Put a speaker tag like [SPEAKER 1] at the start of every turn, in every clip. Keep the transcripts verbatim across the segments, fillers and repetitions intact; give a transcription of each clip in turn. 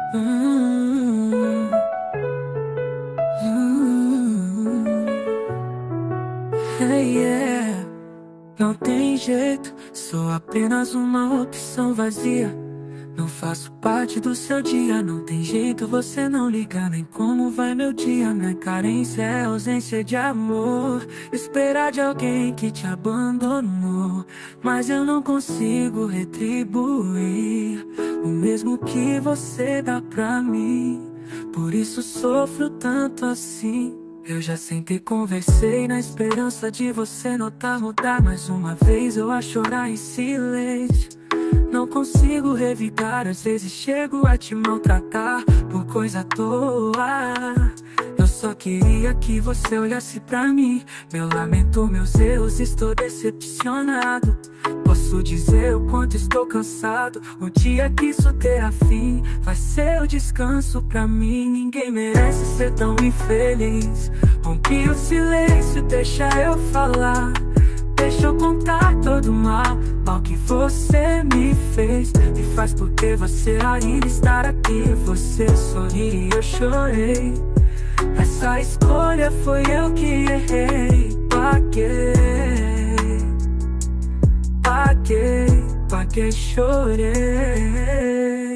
[SPEAKER 1] Hum, hum, hey, yeah. Não tem jeito, sou apenas uma opção vazia. Não faço parte do seu dia, não tem jeito você não ligar nem como vai meu dia. Minha carência é ausência de amor, esperar de alguém que te abandonou. Mas eu não consigo retribuir o mesmo que você dá pra mim. Por isso sofro tanto assim. Eu já sempre conversei na esperança de você notar, mudar mais uma vez eu a chorar em silêncio. Não consigo revidar, às vezes chego a te maltratar por coisa à toa. Eu só queria que você olhasse pra mim. Meu lamento, meus erros, estou decepcionado. Posso dizer o quanto estou cansado. O dia que isso terá fim vai ser o descanso pra mim. Ninguém merece ser tão infeliz. Rompi o silêncio, deixa eu falar. Deixa eu contar todo o mal, mal que você me fez. Me faz porque você ainda está aqui. Você sorri e eu chorei. Essa escolha foi eu que errei. Paguei, paguei, paguei, chorei.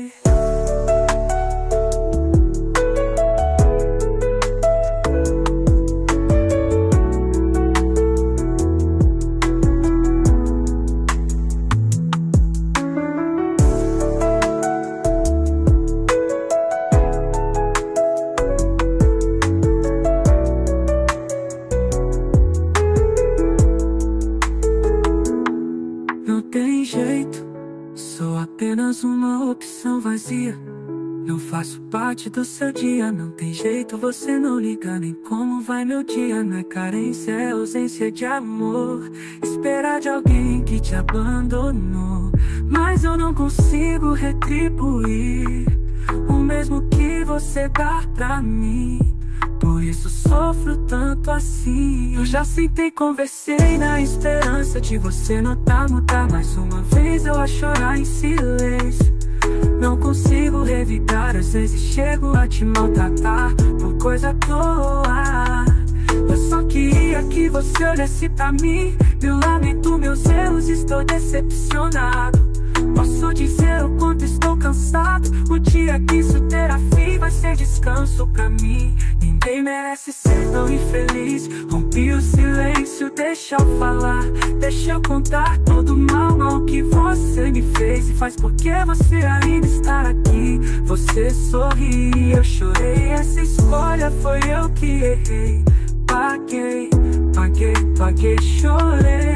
[SPEAKER 1] Não tem jeito, sou apenas uma opção vazia. Não faço parte do seu dia, não tem jeito você não liga nem como vai meu dia. Não é carência, é ausência de amor, esperar de alguém que te abandonou. Mas eu não consigo retribuir o mesmo que você dá pra mim. Por isso sofro tanto assim. Eu já sentei, conversei na esperança de você notar, mudar mais uma vez eu a chorar em silêncio. Não consigo revidar, às vezes chego a te maltratar por coisa à toa. Eu só queria que você olhasse pra mim. Meu lamento, meus erros, estou decepcionado. Posso dizer o quanto estou cansado. O dia que isso terá fim vai ser descanso pra mim. Ninguém merece ser tão infeliz. Rompi o silêncio, deixa eu falar. Deixa eu contar todo o mal, mal que você me fez. E faz porque você ainda está aqui. Você sorri, eu chorei. Essa escolha foi eu que errei. Paguei, paguei, paguei, chorei.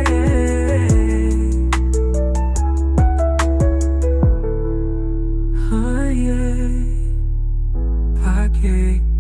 [SPEAKER 1] Paguei.